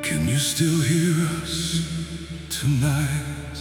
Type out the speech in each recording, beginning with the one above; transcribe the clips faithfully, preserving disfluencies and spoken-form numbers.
Can you still hear us tonight?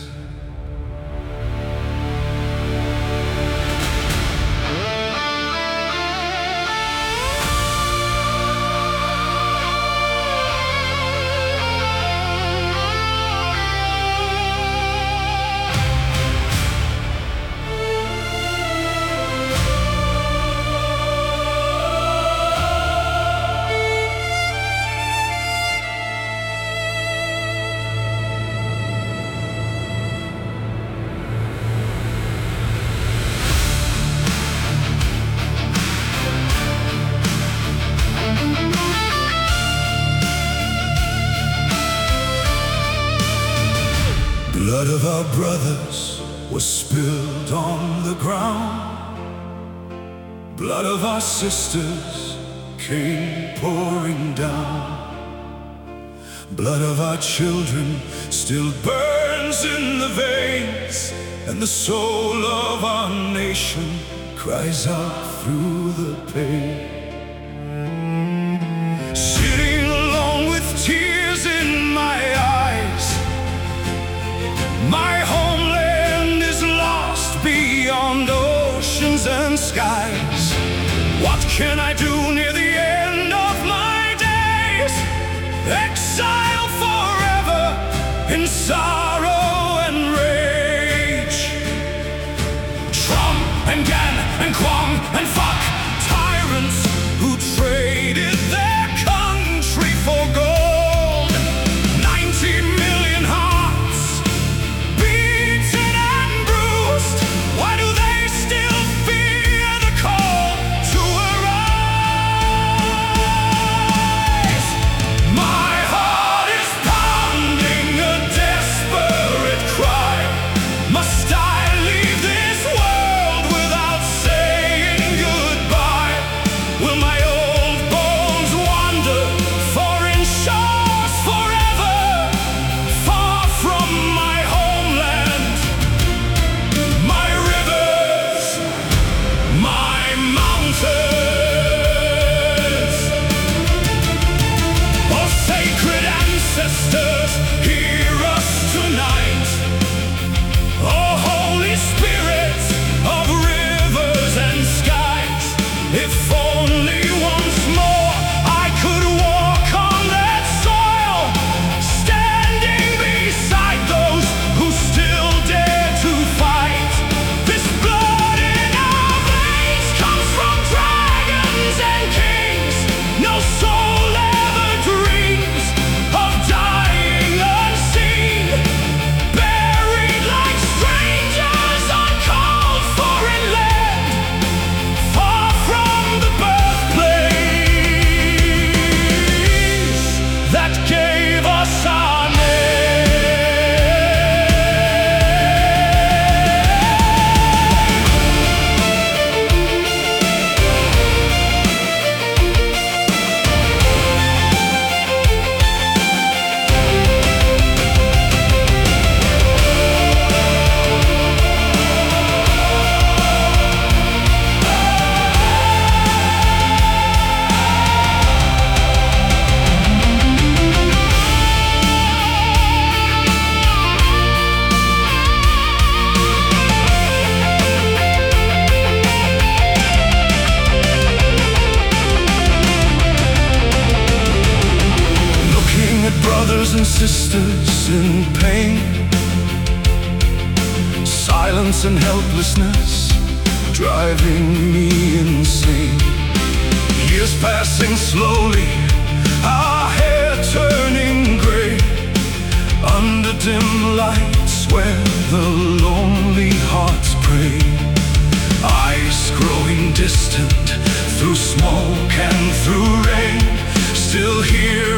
Blood of our brothers was spilled on the ground. Blood of our sisters came pouring down. Blood of our children still burns in the veins, and the soul of our nation cries out through the pain. Sitting alone with tears in my eyes, my homeland is lost beyond oceans and skies. What can I do near the end of my days? Exile forever in sorrow and rage. Trump and Gan and Kwong and fuck tyrants who traded their country for gold. Ninety million hearts beaten and bruised. Why do they still fear the call to arise? My heart is pounding a desperate cry. Must I leave this world without saying goodbye? Will my old bones wander foreign shores forever, far from my homeland, my rivers, my mountains? Oh, sacred ancestors, hear us tonight. Oh, Holy Spirit of rivers and skies, if only once more I could walk on that soil, standing beside those who still dare to fight. This blood in our veins comes from dragons and kings. No soul ever dreams of dying unseen, buried like strangers on cold foreign land, far from the birthplace that gave us our name. Looking at brothers and sisters in pain, silence and helplessness driving me insane. Years passing slowly, our hair turning gray, under dim lights where the lonely hearts pray. Eyes growing distant through smoke and through rain, still hear